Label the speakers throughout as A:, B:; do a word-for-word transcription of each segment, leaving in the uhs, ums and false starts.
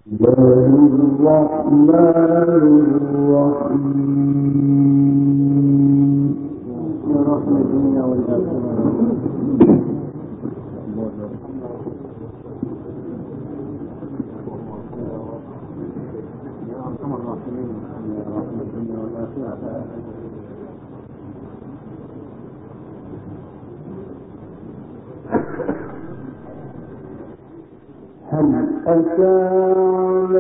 A: هل أتى على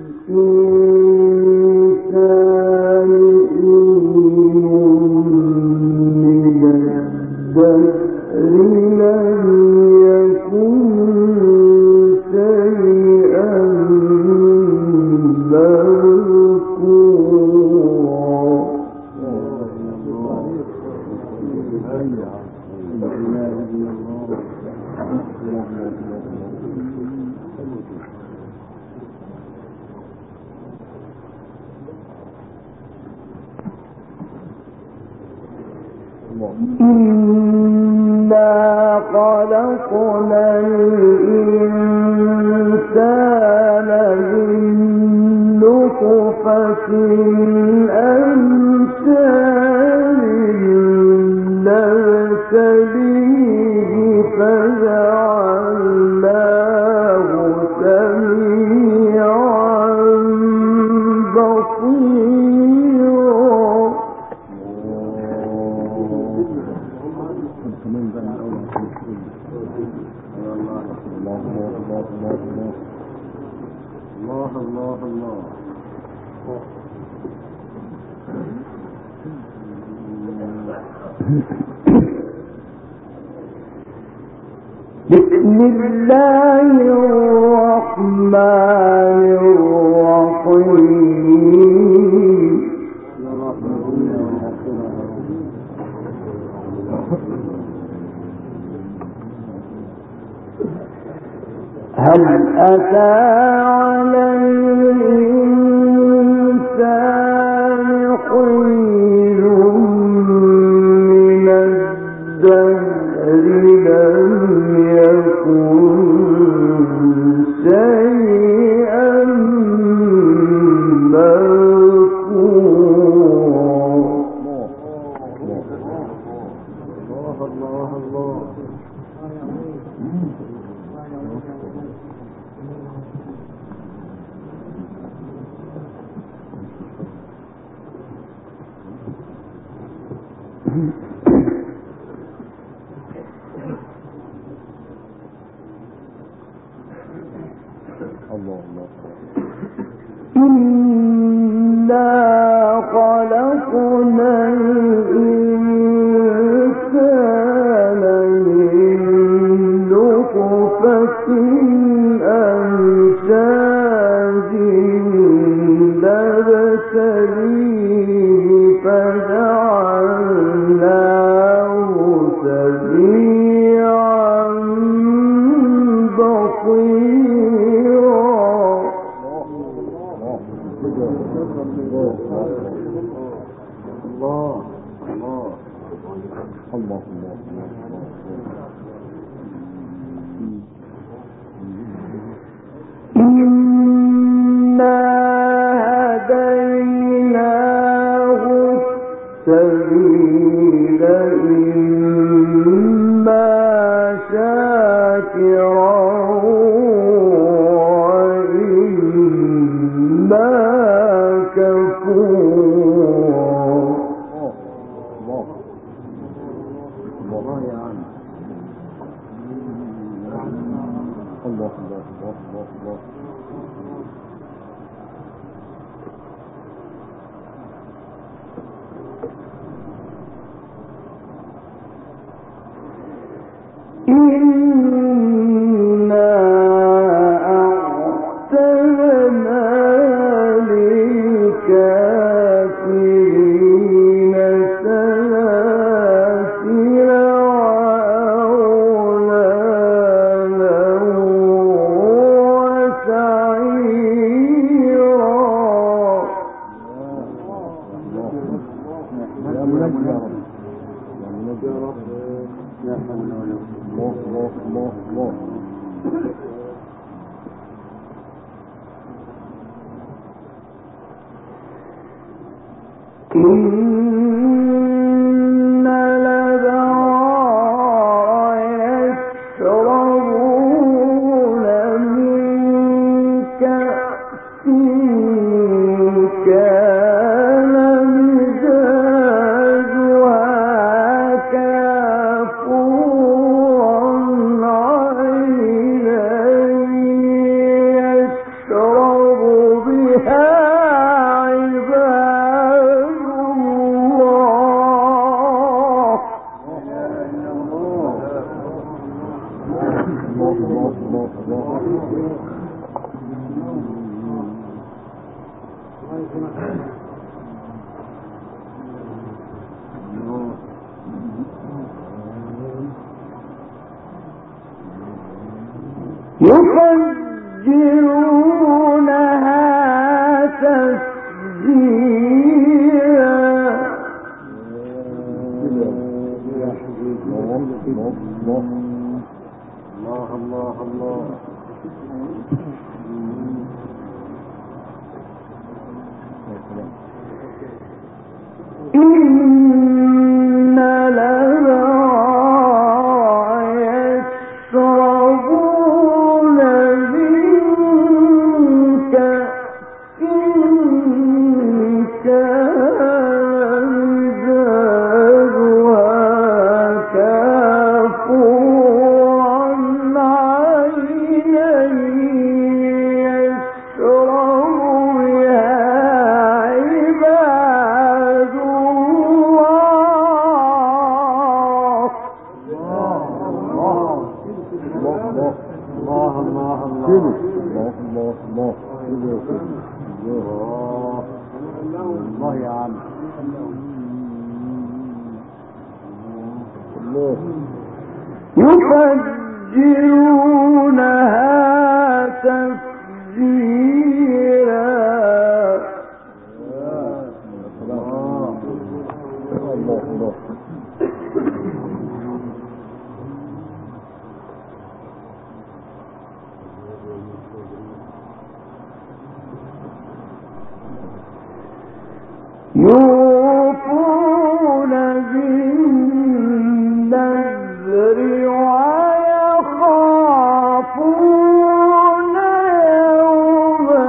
A: الإنسان من الدهر لم يكن شيئا إنا خلقنا الإنسان من نطفة أمشاج نبتليه فجعلناه سميعا بصيرا.
B: الله الله الله
A: بسم الله الرحمن الرحيم. هل أتى على الإنسان حين من الدهر لم يكن شيئا مذكورا.
B: الله الله الله الله
A: إنا خلقنا الإنسان من نطفة أمشاج نبتليه فجعلناه سميعا بصيرا.
B: الله الله الله
A: إنا هديناه السبيل إما شاكرا وإما كفورا.
B: الله يا عم الله الله الله الله
A: إنا أعتدنا للكافرين سلاسل وأغلالا وسعيرا. إن الأبرار يشربون من كأس كان مزاجها كافورا عينا يشرب بها يفجرونها تفجيرا.
B: الله الله الله.
A: إن الأبرار يشربون من كأس كان مزاجها كافورا عينا يشرب بها عباد
B: الله يا عم.
A: يفجرونها تفجيرا. يوفون بالنذر ويخافون يوما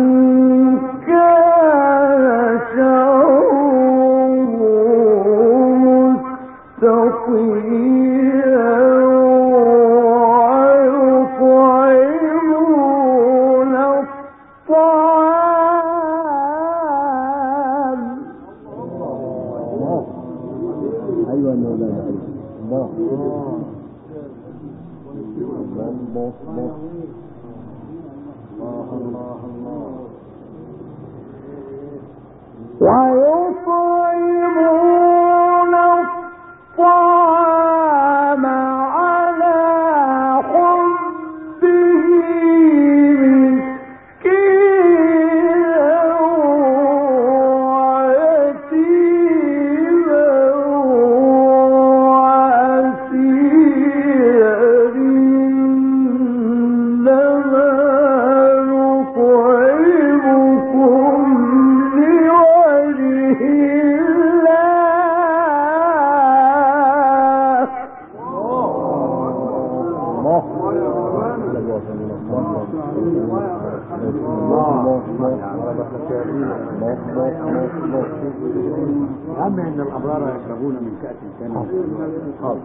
A: كان شره مستطيرا ويطعمون الطعام.
B: ايوه مولانا. الله الله الله الله.
A: ويطعمون الطعام على حبه مسكينا ويتيما وأسيرا إنما نطعمكم لوجه
B: أما إن الأبرار يشربون من كأس كان خالص.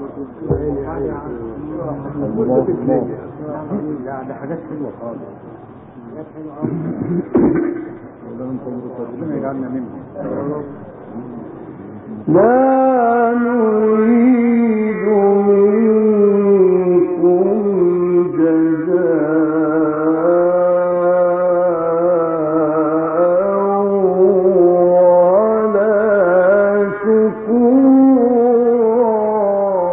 B: لا ده حاجات حلوة خالص. ربنا يجعلنا منهم.
A: لا نريد منكم جزاء ولا شكورا.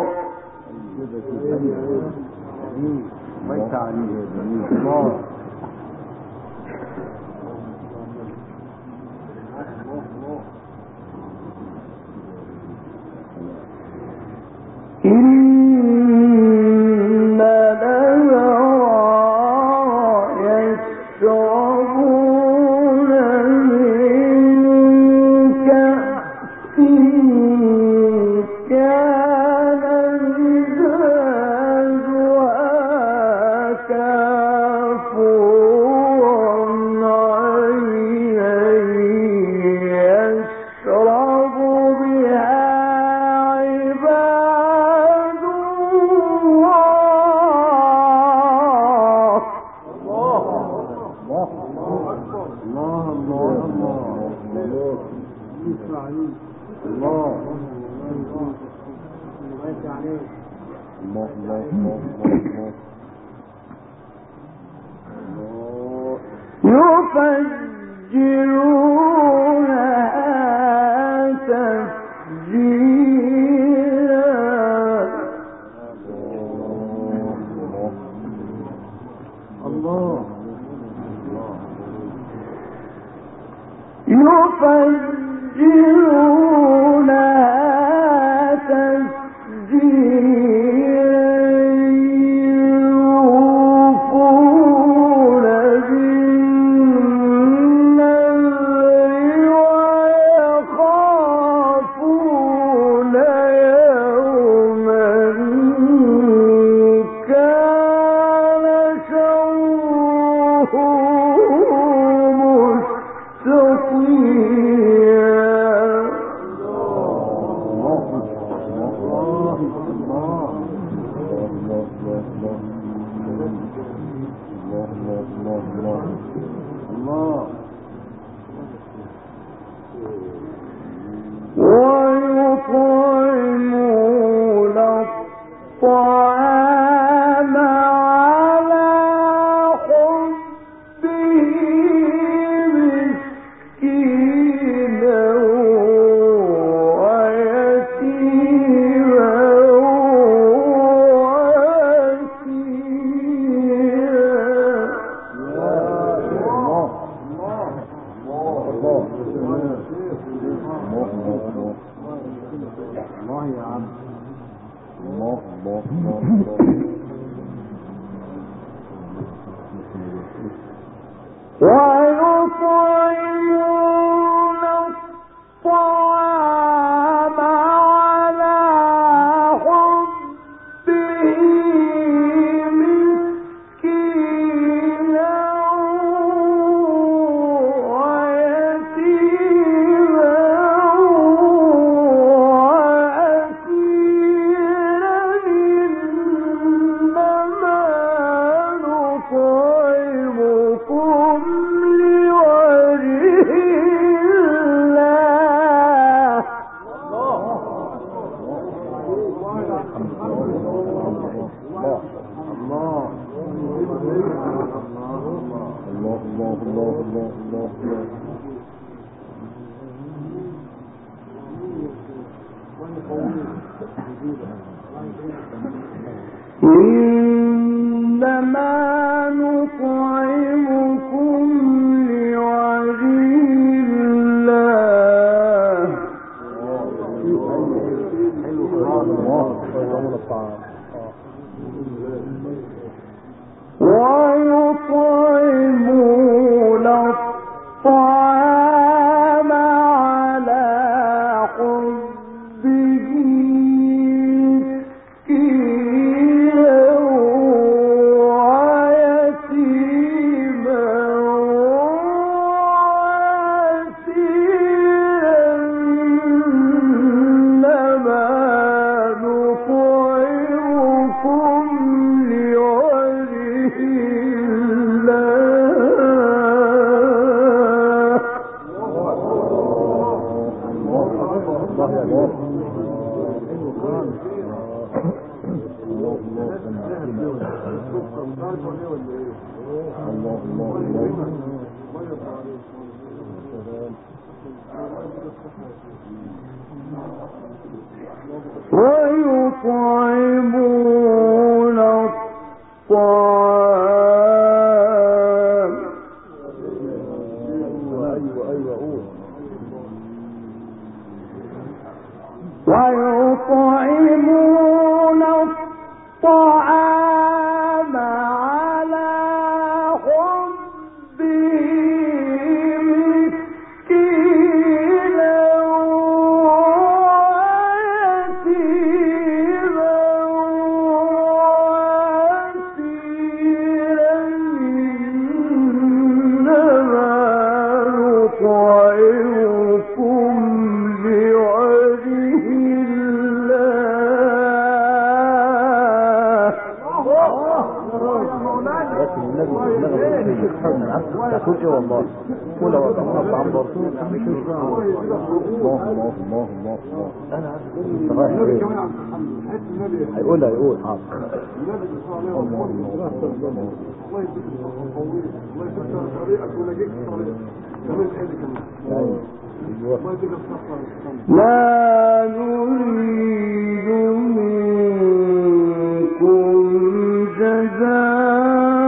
B: ما يتعني الله.
A: إن الأبرار يشربون من كأس ويطعمون الطعام ويطعمون الطعام على حبه مسكينا ويتيما وأسيرا
B: تقول ايه والله قول والله الطعام برضه الله الله الله الله الله انا هيقول هيقول حاضر الله
A: لا نريد منكم جزاء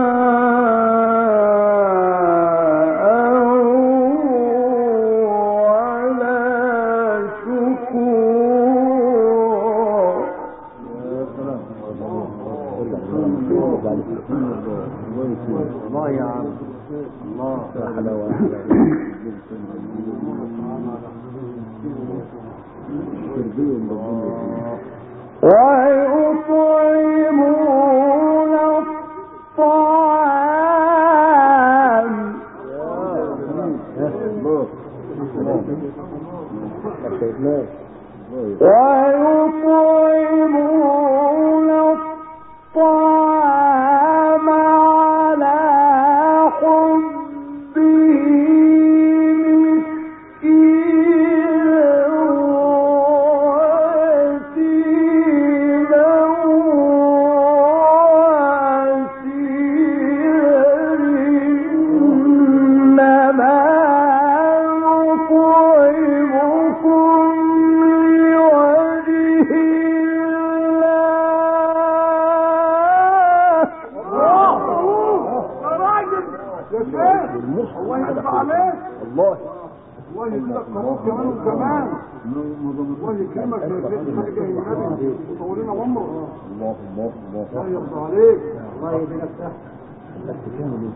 B: الله يا عم الله يا حلاوة
A: ويطعمون الطعام ويطعمون الطعام على حبه
B: الله يرضى عليك الله
C: الله يجزاك خير كمان وكمان الله يكرمك يا سيدي حاجه يا نبي وطولنا عمرك
B: الله الله الله
C: الله يرضى عليك
B: الله يديك صح بس كامل انت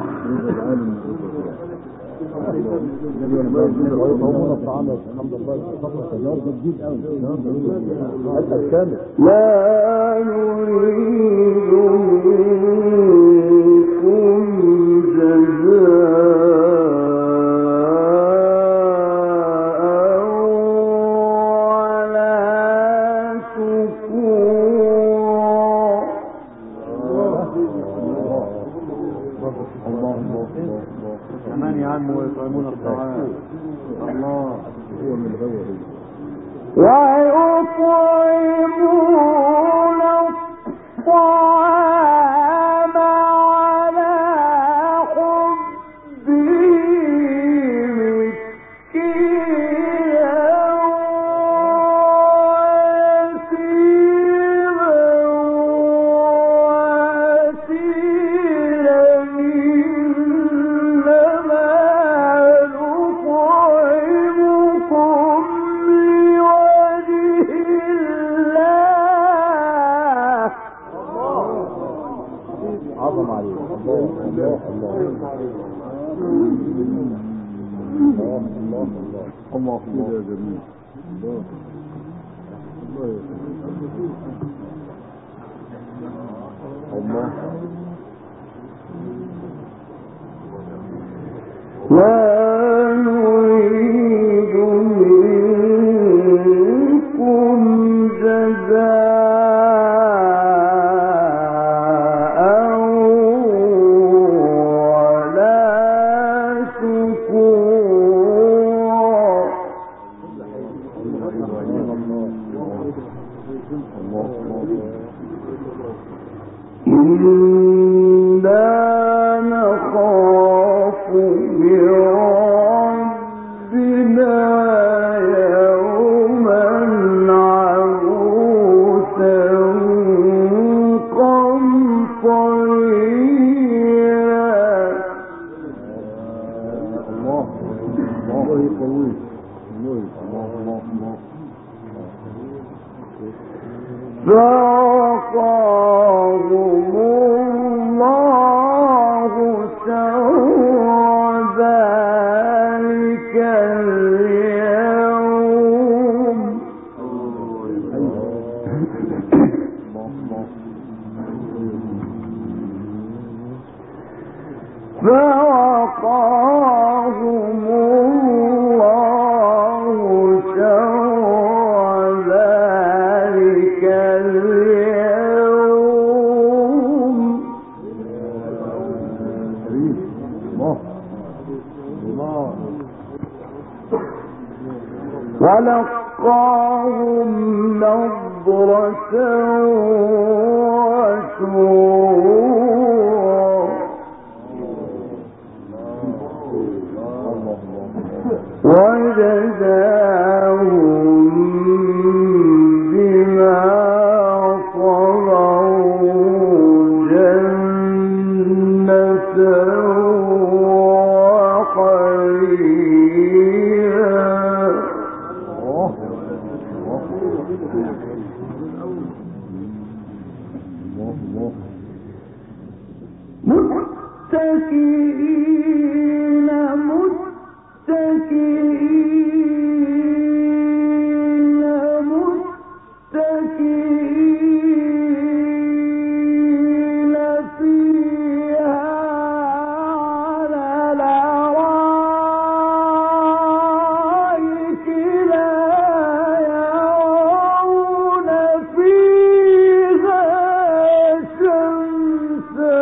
B: ويطعمون الطعام الحمد لله فتره تجار جديد قوي الحمد كامل
A: لا نريد منكم جزاء ولا شكورا
B: كمان يا عم ويطعمون الطعام الله هو من الغوى
A: ويطعمون الطعام على حبه مسكينا ويتيما
B: عظم عليك الله الله الله الله الله الله الله يا جميل الله الله
A: لا نريد منكم جزاء ولا شكورا إنا نخاف من ربنا يوما عبوسا قمطريرا
B: الله الله يقويك الله الله الله
A: فوقاهم الله شر ذلك اليوم فوقاهم ولقاهم نضرة وسرورا وجزاهم بما صبروا جنة متكئين متكئين متكئين فيها على الأرائك لا يرون فيها شمسا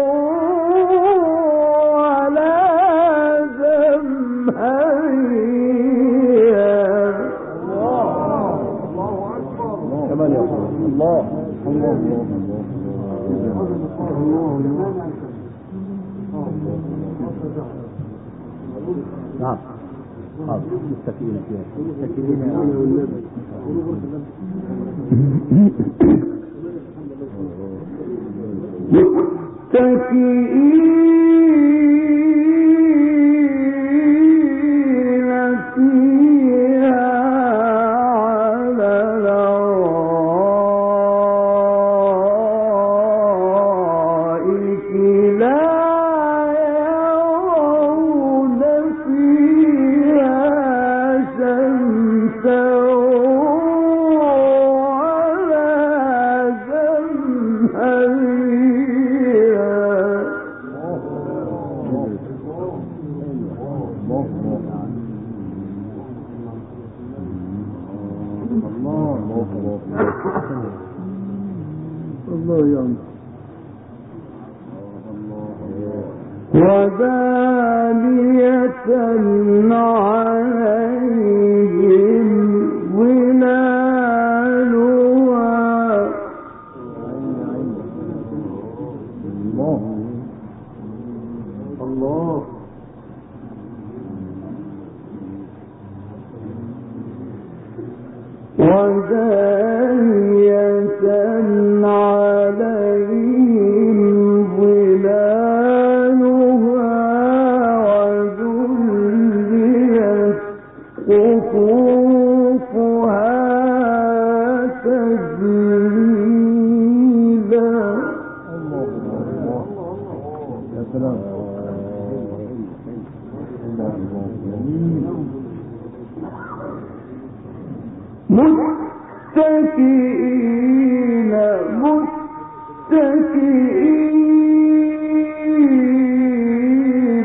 B: الله الله نعم مستكين فيها مستكين ودانية عليهم ظلالها الله ودانية عليهم ظلالها وذللت قطوفها تذليلا. الله الله يا سلام. متكئين متكئين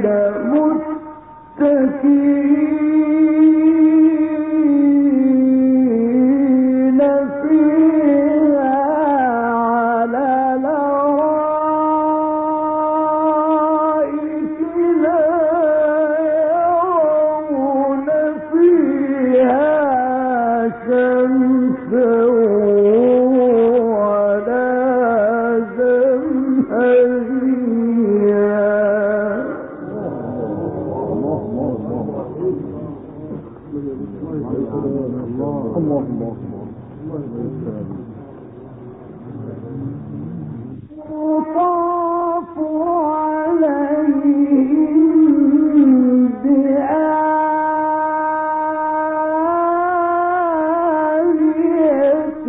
B: متكئين فيها على الأرائك لا يرون فيها شمسا ولا زمهريرا. الله الله يطاف عليهم بآنية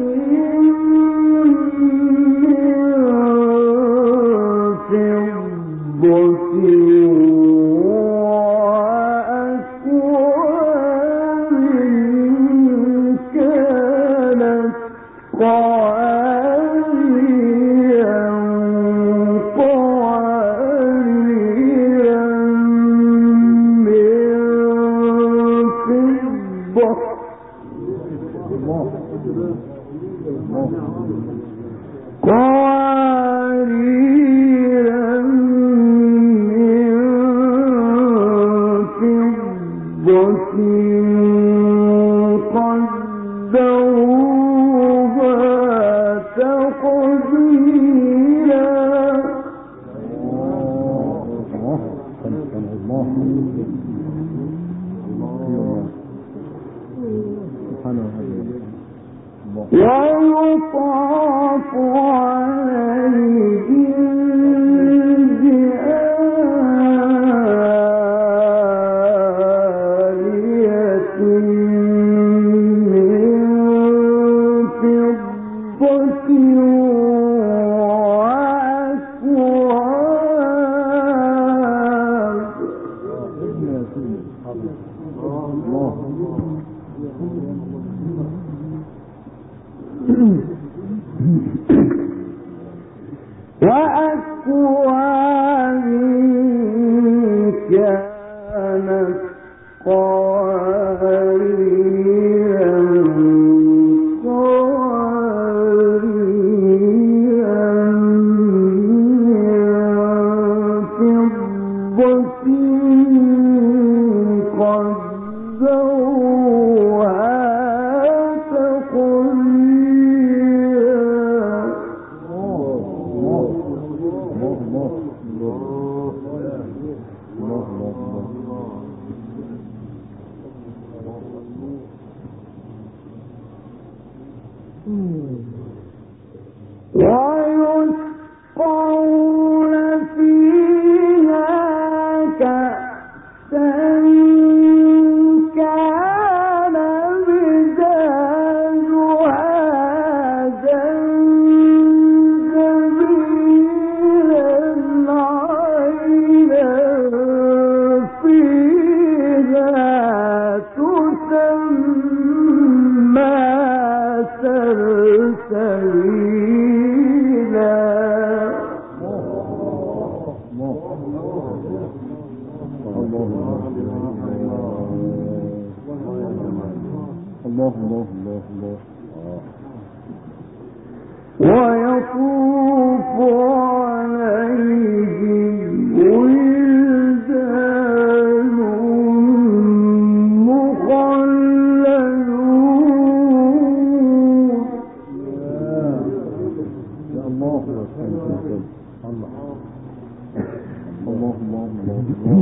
B: من قوارير من الله كان كان الله الله سبحانه وتعالى
A: ويطاف عليهم وأكواب كانت قواريرا قواريرا من فضة قدروها ويسقون فيها كأسا كان مزاجها زنجبيلا عينا فيها تسمى سلسبيلا.
B: الله الله الله الله
A: ويطوف عليهم ولدان مخلدون.
B: يا الله الله الله الله الله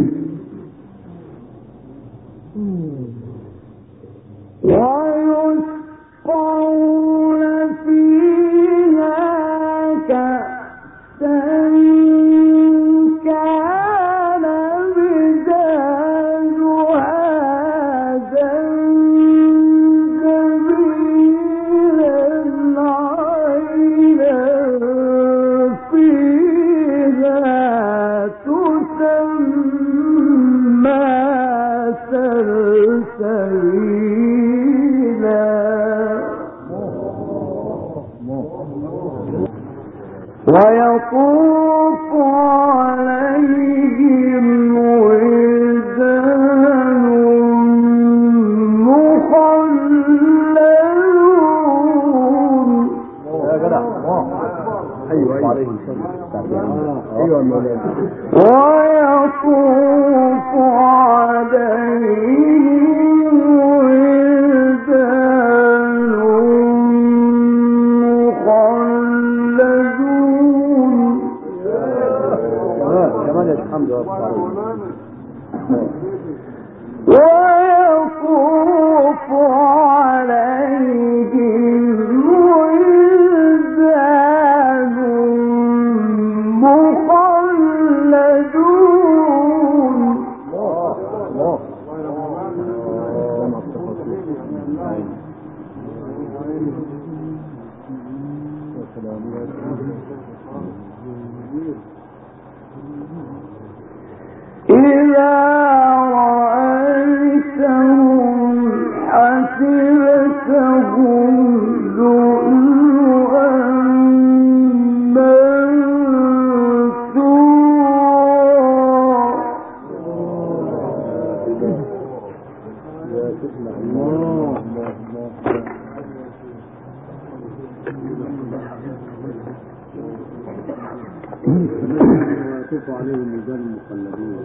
A: ويسقون فيها كأسا كان مزاجها زنجبيلا عينا فيها تسمى سلسبيلا. ويطوف عليهم ولدان مخلدون.
B: يا جدع ايوه عليه ايوه مولانا.
A: ويطوف عليهم ولدان مخلدون.
B: كمان الحمد لله.
A: ويطوف عليهم ولدان مخلدون.
B: الله
A: إذا رأيتهم حسبتهم لؤلؤا
B: ويطوف عليهم رجال مخلدون.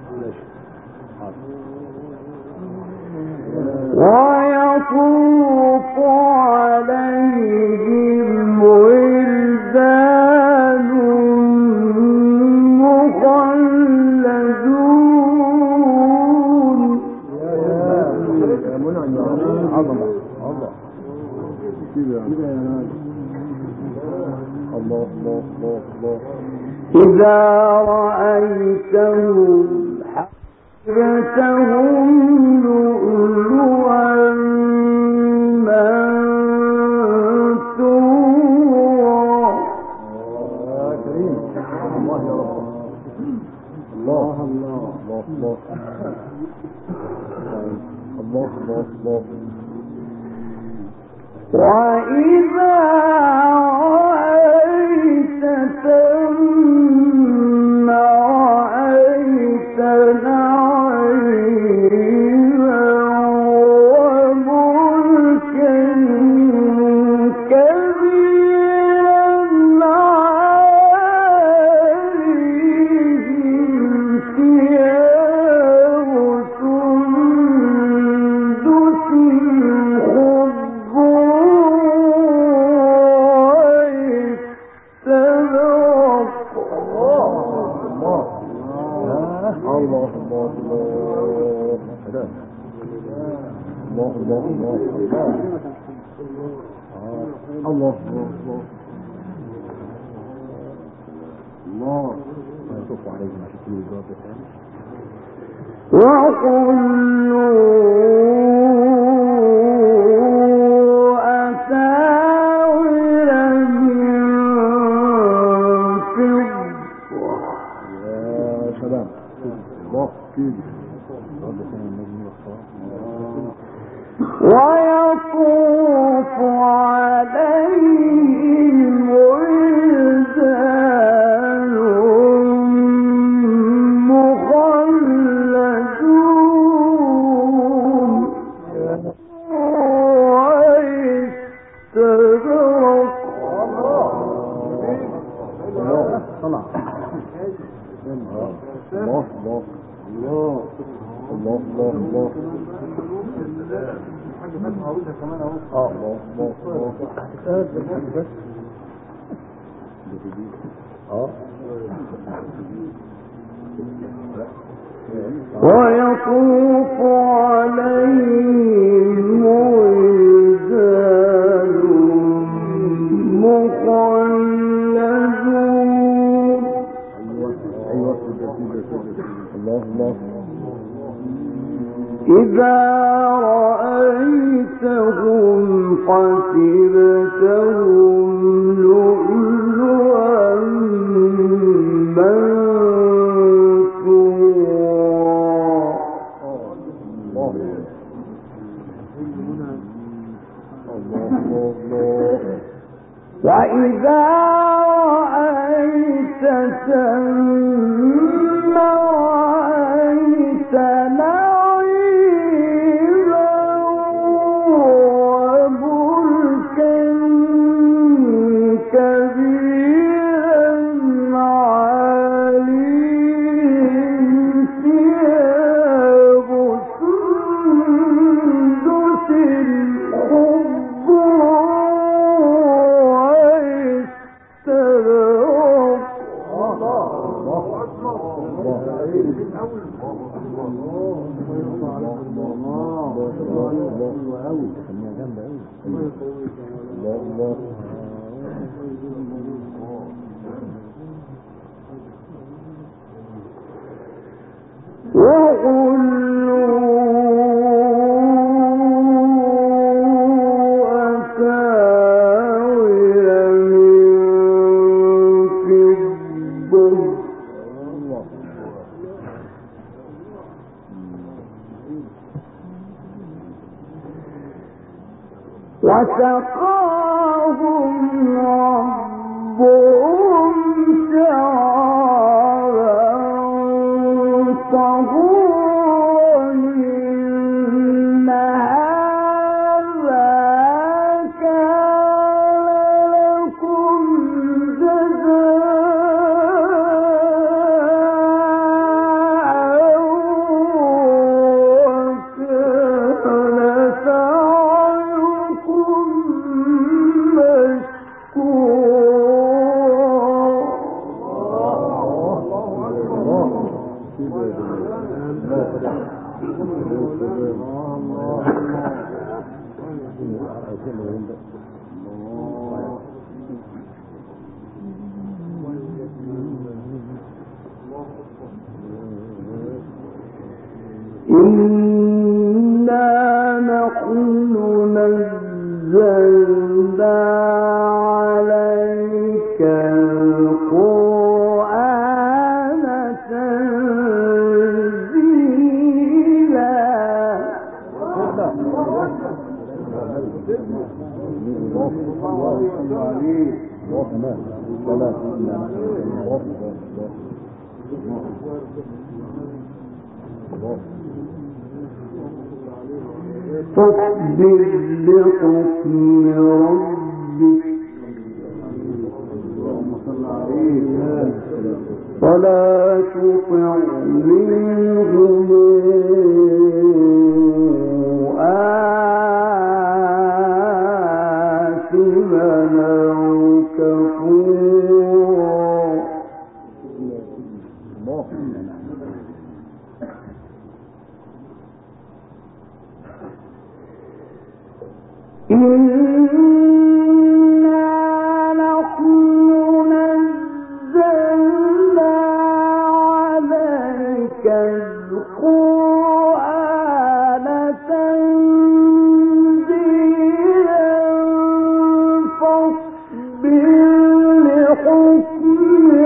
A: ويطوف عليهم ولدان مخلدون.
C: كده كده يا ناس. الله الله الله الله.
A: إذا رأيتهم حسبتهم لؤلؤا منثورا.
C: يا كريم الله يا رب. الله الله الله الله الله الله الله.
A: وإذا رأيت ثم رأيت نعيما وملكا كبيرا عليهم ثياب سندس
C: الله الله الله يطوف عليهم شكل الجواب الثاني.
A: وكلوا أساور من فضة.
C: يا سلام الله كيف
A: ويطوف عليهم ولدان مخلدون واستبرق.
C: الله طلع الله الله الله الله الله الله. كمان اهو اه الله الله اه
A: ويطوف عليهم ولدان مخلدون.
C: ايوه الله الله.
A: إذا رأيتهم حسبتهم لؤلؤا منثورا. وإذا رأيت ثم رأيت وسقاهم ربهم شرابا طهورا إن هذا كان لكم جزاء وكان سعيكم إنا نحن نزلنا عليك القرآن تنزيلا. فاصبر لحكم ربك ولا تطع منهم آثما أو كفورا. إنا نحن نزلنا عليك القرآن تنزيلا. فاصبر لحكم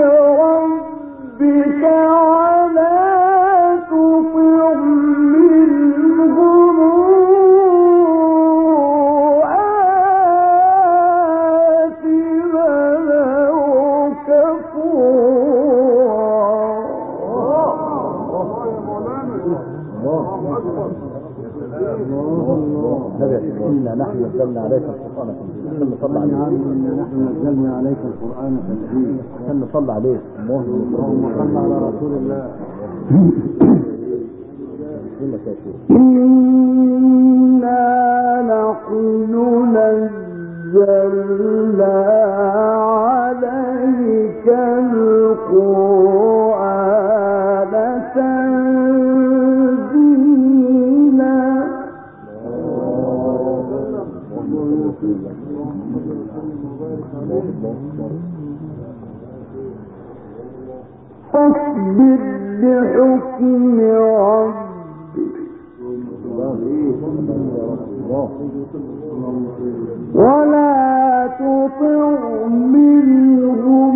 A: ربك ولا تطع منهم
B: إنا نحن نزلنا عليك القرآن تنزيلا. عشان نصلي عليه. إنا نحن نزلنا عليك القرآن تنزيلا. عشان نصلي عليه. اللهم صل على رسول الله.
A: إنا نحن نزلنا عليك القرآن تنزيلا. فاصبر لحكم ربك ولا تطع منهم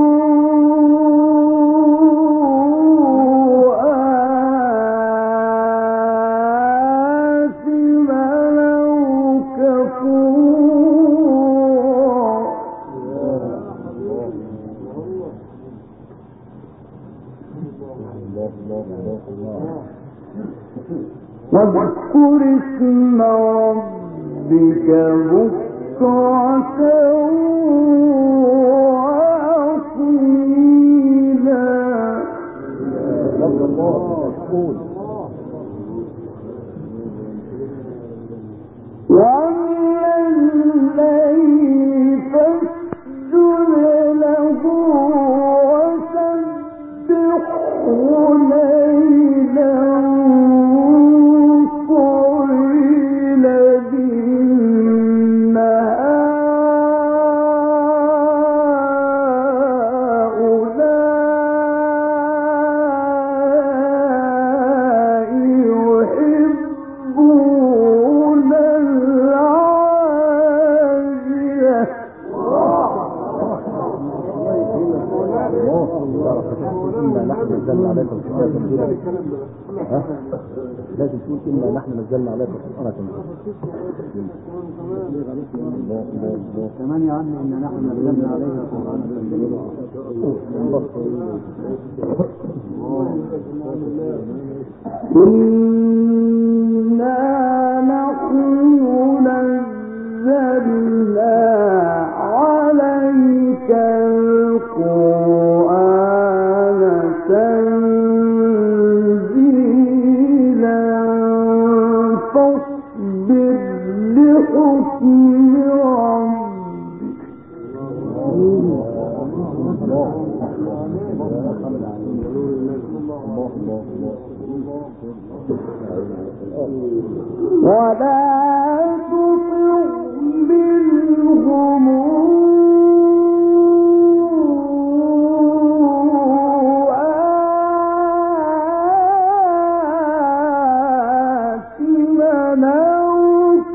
A: واذكر اسم ربك بكرة وأصيلا. ومن الليل فاسجد له وسبحه ليلا
B: لازم تقول إنا نحن نزلنا عليك القرآن تنزيلا. كمان يا عم إنا نحن نزلنا عليك القرآن تنزيلا.
A: إنا نحن نزلنا عليك القرآن تنزيلا. فاصبر لحكم ربك ولا تطع منهم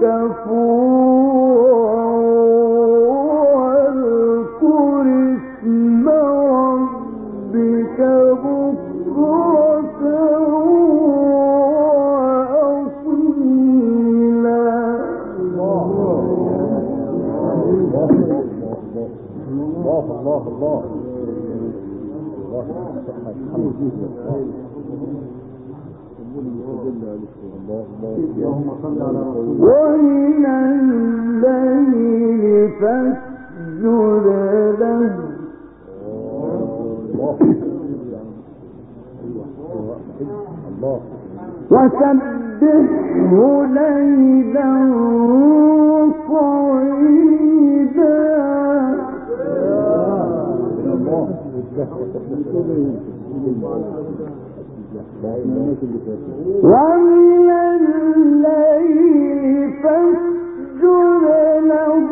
A: ومن الليل فاسجد له وسبحه ليلا طويلا ومن الليل فاسجد له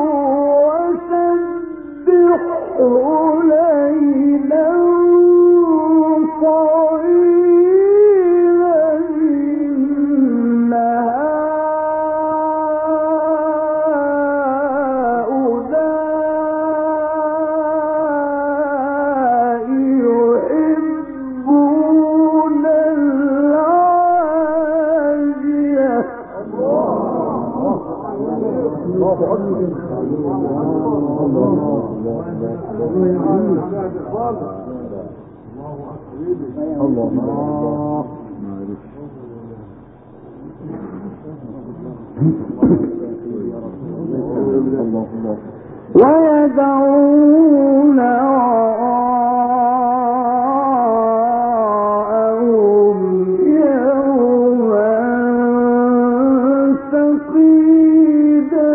A: وسبحه ليلا طويلا إن هؤلاء يحبون العاجلة. ويدعون وراءهم يوما ثقيلا.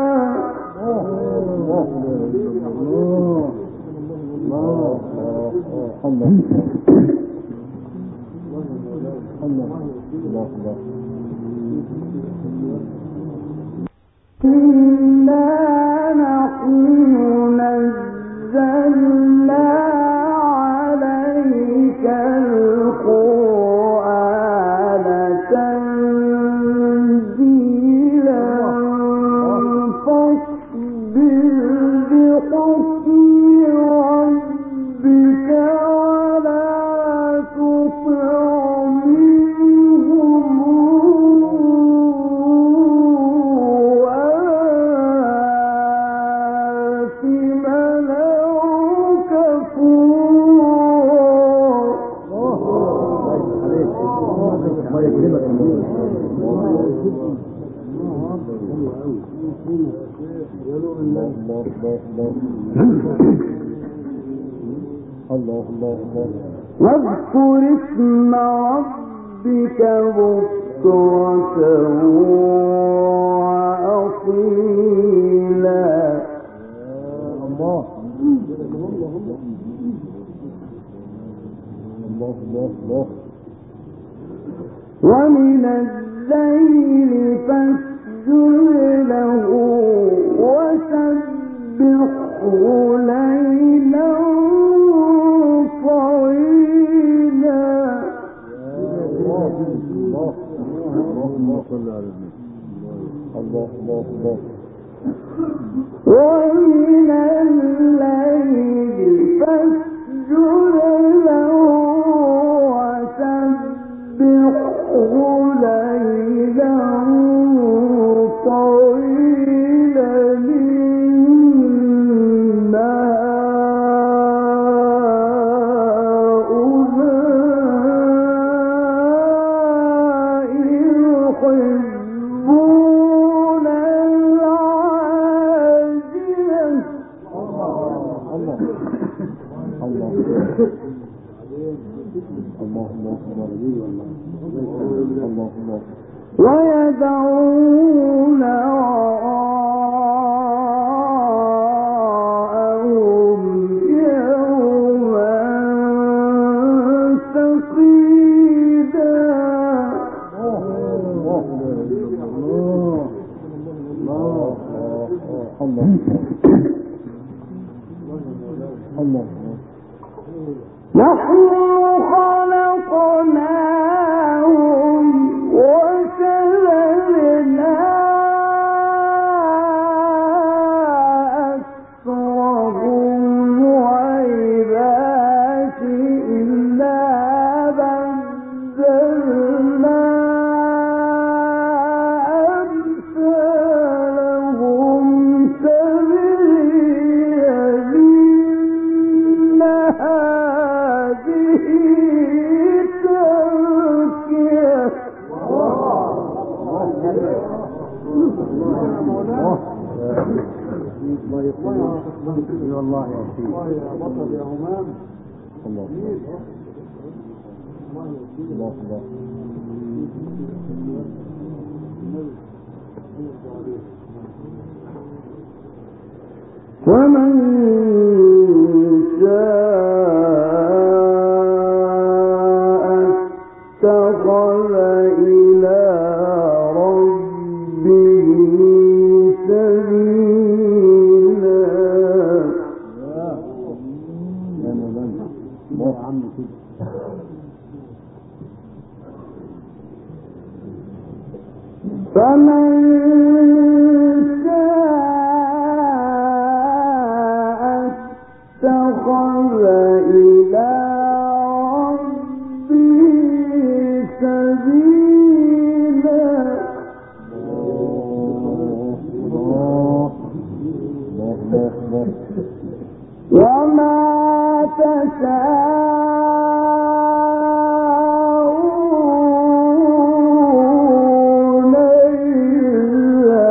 A: إنا نحن نزلنا عليك القرآن تنزيلا فاصبر بحكم ربك ولا تطع منهم واذكر اسم ربك بكرة وأصيلا. الله الله الله. ومن الليل فاسجد له وسبحه ليلا طويلا. الله الله الله. ومن الليل فاسجد له وسبحه ليلا طويلا إن هؤلاء يحبون العاجلة. ويدعون وراءهم يوما ثقيلا. نحن خلقناهم وشددنا
B: والله يا سيدي.
C: والله يا بطل يا همام.
B: الله الله الله.
A: فمن شاء اتخذ إلى ربه سبيلا.
B: يا مولانا الله يا عم كده.
A: فمن اتخذ إلى ربه سبيلا. وما تشاءون إلا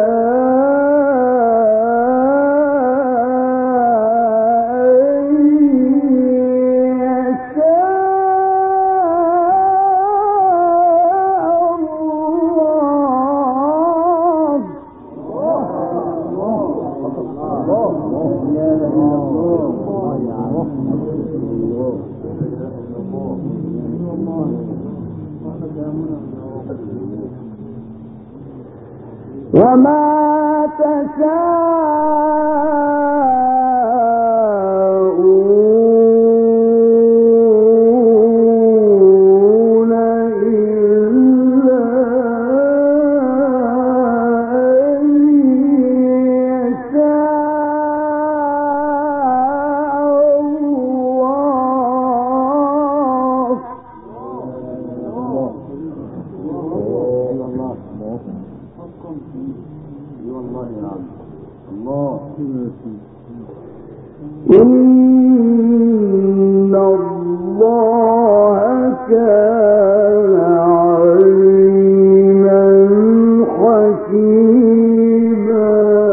A: وما تشاءون إلا أن يشاء الله. إن الله كان عليما حكيما.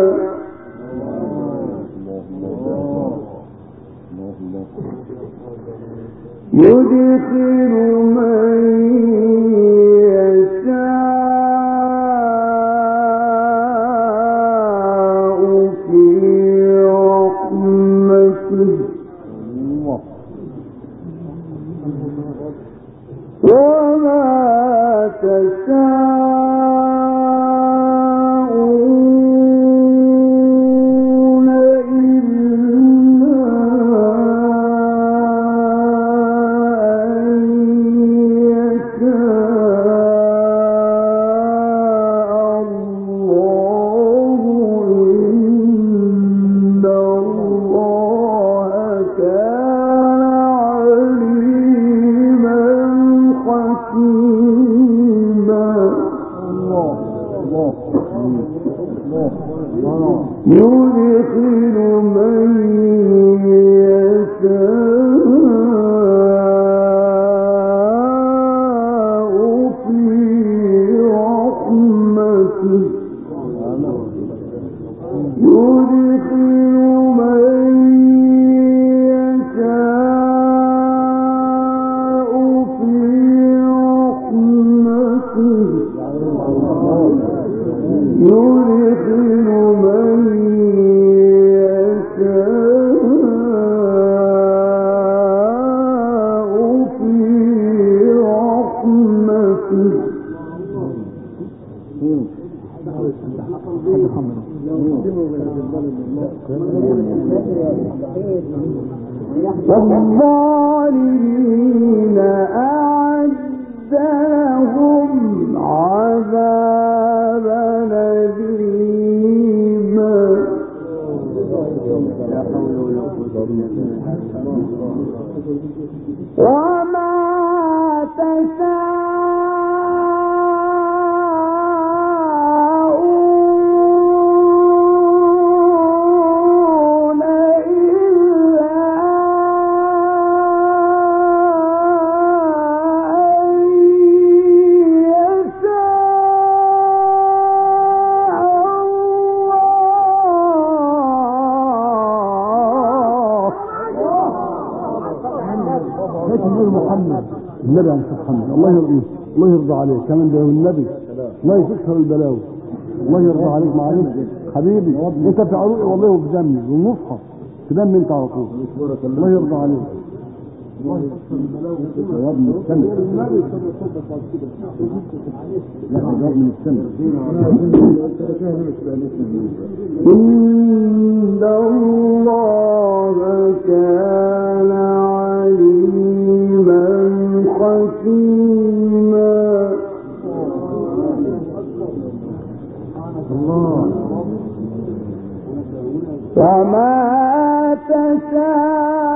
A: يدخل من يشاء في رحمته وما تشاءون إلا أن يشاء الله. إن الله كان عليما حكيما. يدخل من يشاء في رحمته. يدخل من يشاء في رحمته. يدخل من يشاء في رحمته. والظالمين أعد لهم عذابا أليما. وما تشاءون إلا
D: النبي عليه الصلاه والسلام، الله يرضيه، الله يرضى عليه كمان ده النبي، الله يكسر البلاوي، الله يرضى عليك. معلش حبيبي انت في عروقي والله وبدمي والمصحف تدم انت على طول، الله يرضى عليك. الله يكسر البلاوي يا ابن السنه، لا يا ابن السنه.
A: إن الله كان عليما حكيما.
B: الله
A: وما تشاءون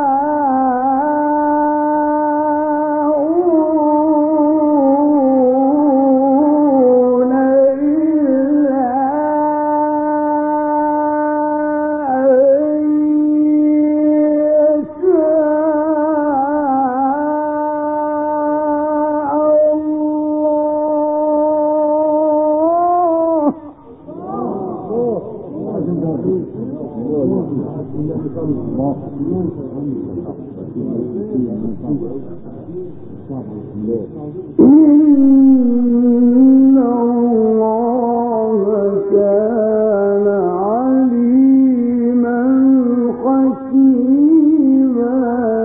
A: إن الله كان عليما حكيما.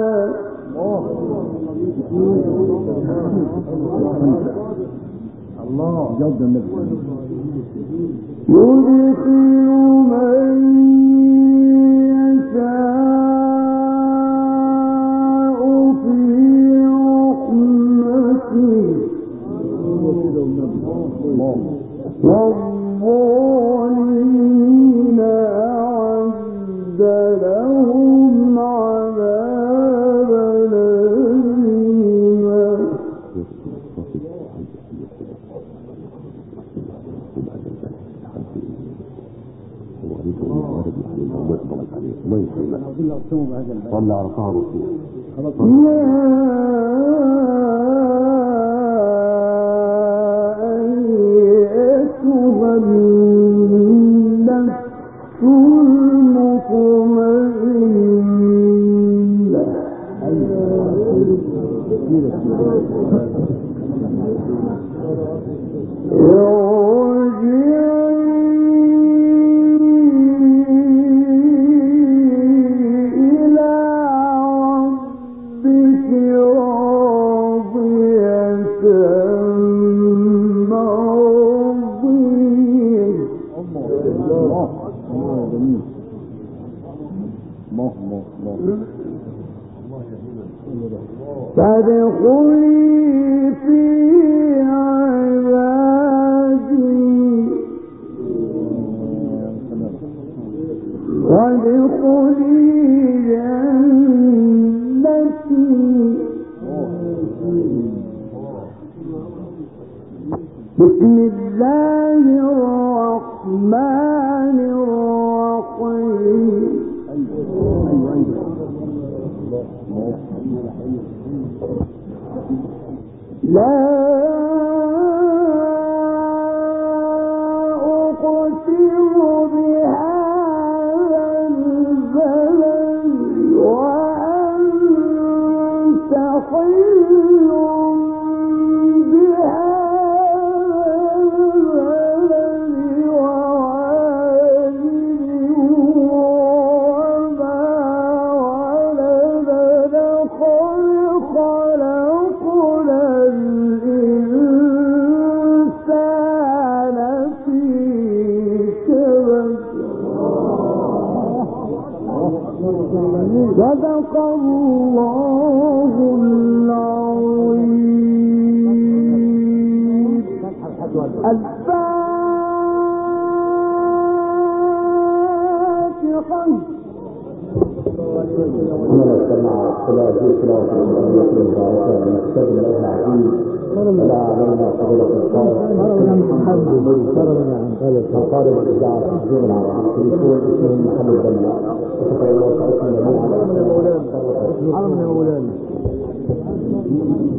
B: الله جد النبي
A: يدخل من يشاء في رحمته والظالمين أعد لهم عذابا أليما.
B: صلى على طه رسول
A: يا أيتها النفس المطمئنة فادخلي في عبادي وادخلي جنتي. بسم الله الرحمن الرحيم. لا أقسم بهذا البلد وأنت حل بهذا البلد ووالد وما ولد. لقد خلقنا الإنسان في كبد. صدق الله العظيم. الفاتحة.
B: أنا سمع صلاة صلاة نستخدم الأهل عزيز ولا علينا فضيلة القائد القادم الإذاعة التنظيم العربي تليفون اسمه محمد جمال. وشكرا الله تعالى.